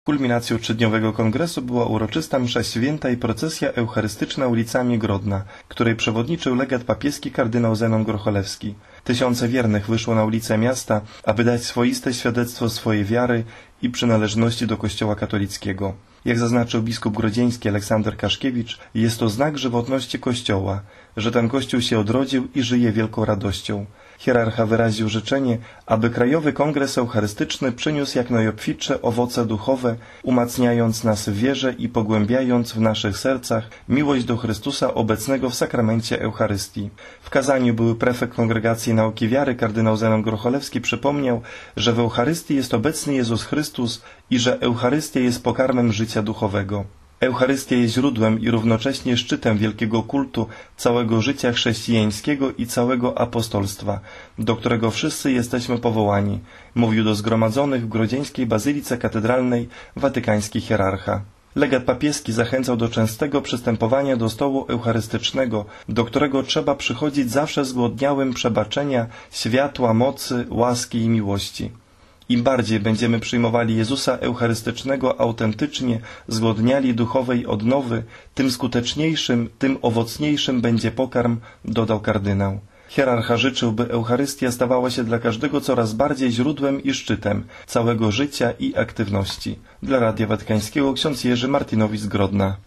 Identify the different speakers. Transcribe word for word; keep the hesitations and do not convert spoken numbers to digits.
Speaker 1: Kulminacją trzydniowego kongresu była uroczysta msza święta i procesja eucharystyczna ulicami Grodna, której przewodniczył legat papieski kardynał Zenon Grocholewski. Tysiące wiernych wyszło na ulice miasta, aby dać swoiste świadectwo swojej wiary i przynależności do Kościoła katolickiego. Jak zaznaczył biskup grodzieński Aleksander Kaszkiewicz, jest to znak żywotności Kościoła, że ten Kościół się odrodził i żyje wielką radością. Hierarcha wyraził życzenie, aby Krajowy Kongres Eucharystyczny przyniósł jak najobfitsze owoce duchowe, umacniając nas w wierze i pogłębiając w naszych sercach miłość do Chrystusa obecnego w sakramencie Eucharystii. W kazaniu były prefekt Kongregacji Nauki Wiary kardynał Zenon Grocholewski przypomniał, że w Eucharystii jest obecny Jezus Chrystus i że Eucharystia jest pokarmem życia duchowego. Eucharystia jest źródłem i równocześnie szczytem wielkiego kultu całego życia chrześcijańskiego i całego apostolstwa, do którego wszyscy jesteśmy powołani, mówił do zgromadzonych w grodzieńskiej bazylice katedralnej watykański hierarcha. Legat papieski zachęcał do częstego przystępowania do stołu eucharystycznego, do którego trzeba przychodzić zawsze zgłodniałym przebaczenia, światła, mocy, łaski i miłości. Im bardziej będziemy przyjmowali Jezusa Eucharystycznego autentycznie, zgłodniali duchowej odnowy, tym skuteczniejszym, tym owocniejszym będzie pokarm, dodał kardynał. Hierarcha życzył, by Eucharystia stawała się dla każdego coraz bardziej źródłem i szczytem całego życia i aktywności. Dla Radia Watykańskiego ksiądz Jerzy Martynowicz z Grodna.